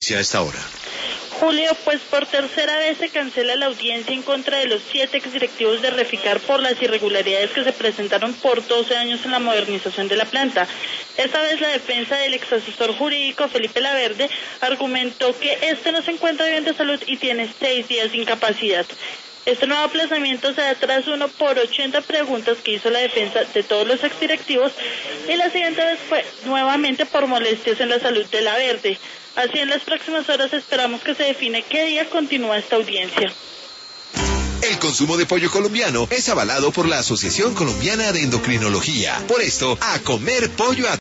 A esta hora. Julio, pues por tercera vez se cancela la audiencia en contra de los 7 exdirectivos de Reficar por las irregularidades que se presentaron por 12 años en la modernización de la planta. Esta vez la defensa del exasesor jurídico Felipe Laverde argumentó que este no se encuentra bien de salud y tiene 6 días de incapacidad. Este nuevo aplazamiento se da tras uno por 80 preguntas que hizo la defensa de todos los exdirectivos y la siguiente vez fue nuevamente por molestias en la salud de Laverde. Así en las próximas horas esperamos que se define qué día continúa esta audiencia. El consumo de pollo colombiano es avalado por la Asociación Colombiana de Endocrinología. Por esto, a comer pollo a